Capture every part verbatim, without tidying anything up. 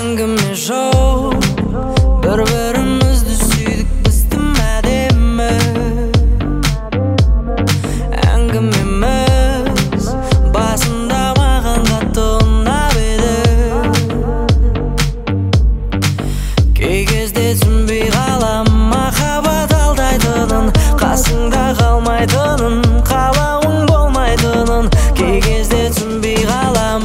әңгіме жоқ, бір-бірімізді сүйдік біз тым әдемі. Әңгімеміз басында маған қатты ұнап еді. Кей кезде түсінбей қалам махаббат алдайтынын, қасыңда қалмайтынын, қалауың болмайтынын. Кей кезде түсінбей қалам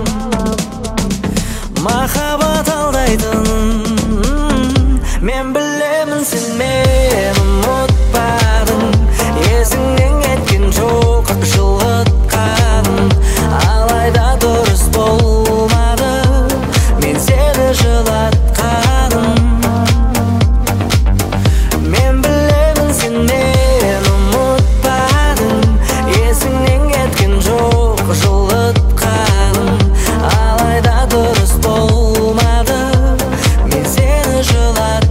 махаббат алдайтынын. Мен білемін, сен мені ұмытпадың, есіңнен кеткен жоқ жылытқаным. Алайда дұрыс болмады, мен сені жылатқаным. Мен білемін, сен мені ұмытпадың, есіңнен кеткен жоқ жылытқаным. Алайда дұрыс болмады, мен сені жылатқаным.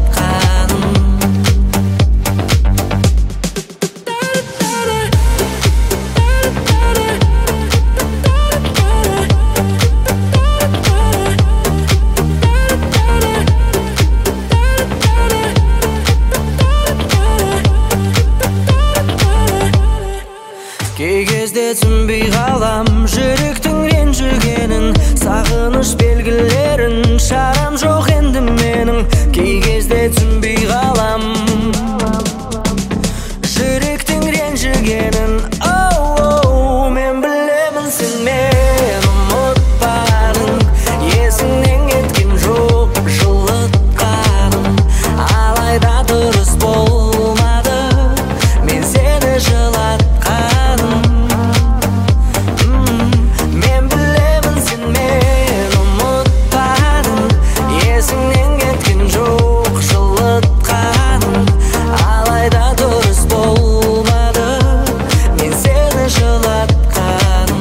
Кей кезде түсінбей қалам жүректің ренжігенін, сағыныш белгілерін, шарам жоқ енді менің. Кей кезде түсінбей қалам жүректің ренжігенін. Оу, мен білемін, сен мені ұмытпадың, есіңнен кеткен жоқ жылытқаным. Алайда дұрыс болмады, мен сені жылатқаным. Мен білемін, сен мені ұмытпадың, есіңнен кеткен жоқ жылытқаным. Алайда дұрыс болмады, мен сені жылатқаным.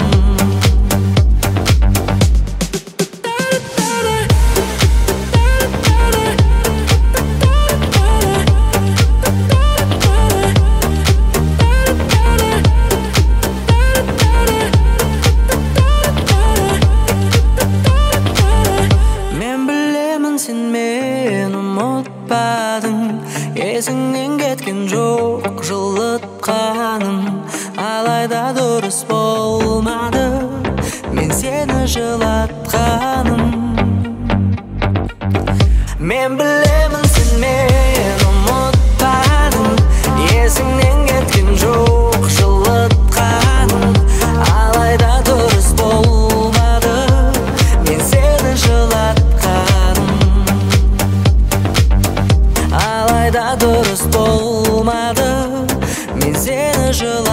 Мен білемін, сен мені ұмытпадың, есіңнен кеткен жоқ жылытқаным. Алайда дұрыс болмады, мен сені жылатқаным. Мен білемін, сен мені ұмытпадың, есіңнен кеткен жоқ жылытқаным. Алайда дұрыс болмады, мен сені жылатқаным. Алайда дұрыс болмады, мен сені жылатқаным.